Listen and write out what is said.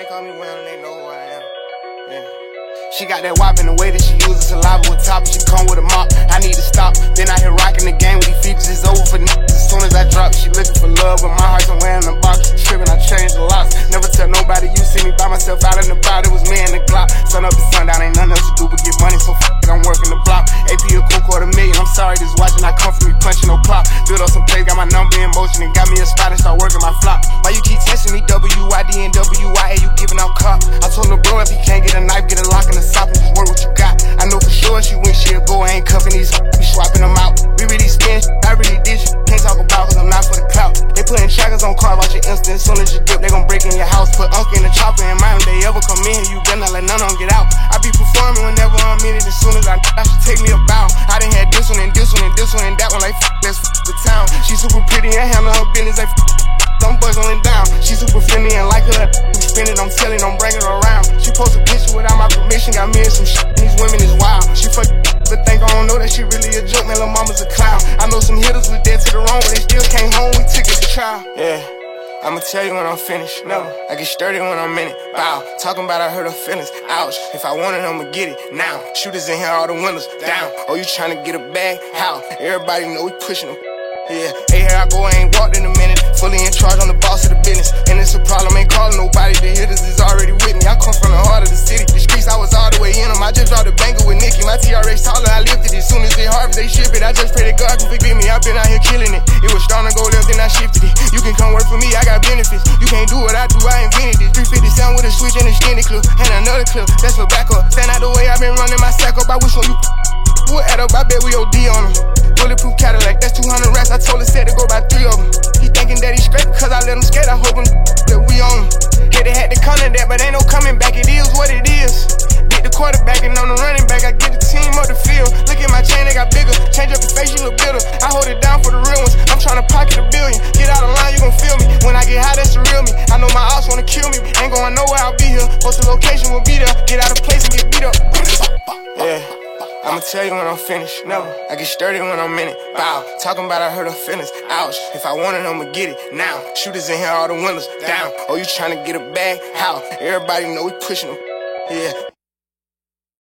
call me Will and they know who I am. Yeah. She got that wop in the way that she uses saliva with top, and she come with a mop. I need to stop. Been out here rocking the game with these features, it's over for niggas. As soon as I drop, she looking for love, but my heart's somewhere in the box. Tripping, I changed the locks. Never tell nobody you see me by myself out in the crowd. It was me and the Glock. Sun up to sundown, ain't nothing else to do but get money, so f it, I'm working the block. AP a cool $250,000. I'm sorry, this watching, I come from me punching no clock. Build up some plays, got my number in motion, and got me a spot and start working my flop. Why you keep testing me? WID and WIA, you giving out cop. I told her, bro, if he can't get a knife, get a lock in the sock and just work what you got. I know for sure she went, she'll go, I ain't cuffing these, be swapping them out. We really spin, I really did shit. Can't talk about cause I'm not for the clout. They putting trackers on cars, watch your instant. As soon as you dip, they gon' break in your house. Put Unc in the chopper and mind they ever come in. You better not let none of them get out. I be performing whenever I'm in it. As soon as I should take me a bow. I done had this one and this one and this one and that one. Like let's the town. She super pretty and handle her business like them boys only down. She super friendly and like her. We spin it, I'm selling, I'm bringing her around. She post a picture without my permission. Got me in some shit. These women is wild. She fuck but think I don't know that she really a joke. Man, lil' mama's a clown. I know some hitters was dead to the wrong, but they still came home. We took it to trial. Yeah. I'ma tell you when I'm finished, never. I get sturdy when I'm in it, bow. Talking about I hurt her feelings, ouch. If I want it, I'ma get it, now. Shooters in here, all the windows down. Oh, you tryna get a bag? How? Everybody know we pushing them. Yeah, hey, here I go, I ain't walked in a minute. Fully in charge, I'm the boss of the business. And it's a problem, ain't calling nobody. The hitters is already with me. I come from the heart of the city. The streets, I was all the way in them. I just dropped a banger with Nicki. My TRX taller, I lifted it. Soon as they harvest, they ship it. I just pray that God can forgive me. I've been out here killing it. It was starting to go left, then I shifted it. You can come work for me, I got benefits. You can't do what I do, I invented this. 350 sound with a switch and a extended clip. And another clip, that's for backup. Stand out the way, I've been running my sack up. I wish when you we'll add up, I bet we OD on them. Bulletproof Cadillac, that's 200 racks. I told her set to go by 3 of them. He thinking that he straight because I let him skate. I hope him that we on him. Hey, they had to come to that, but ain't no coming back. It is what it is. Get the quarterback and on the running back. I get the team up the field. Look at my chain, they got bigger. Change up your face, you look bitter. I hold it down for the real ones. I'm trying to pocket $1 billion. Get out of line, you gon' feel me. When I get high, that's the real me. I know my ops wanna kill me. Ain't going nowhere, I'll be here. Post the location, we'll be there. Get out of place and get beat up. Yeah. I'ma tell you when I'm finished, never. I get sturdy when I'm in it, bow. Talking about I hurt her feelings, ouch. If I want it, I'ma get it, now. Shooters in here, all the windows down. Oh, you tryna get a bag? How? Everybody know we pushing them, yeah.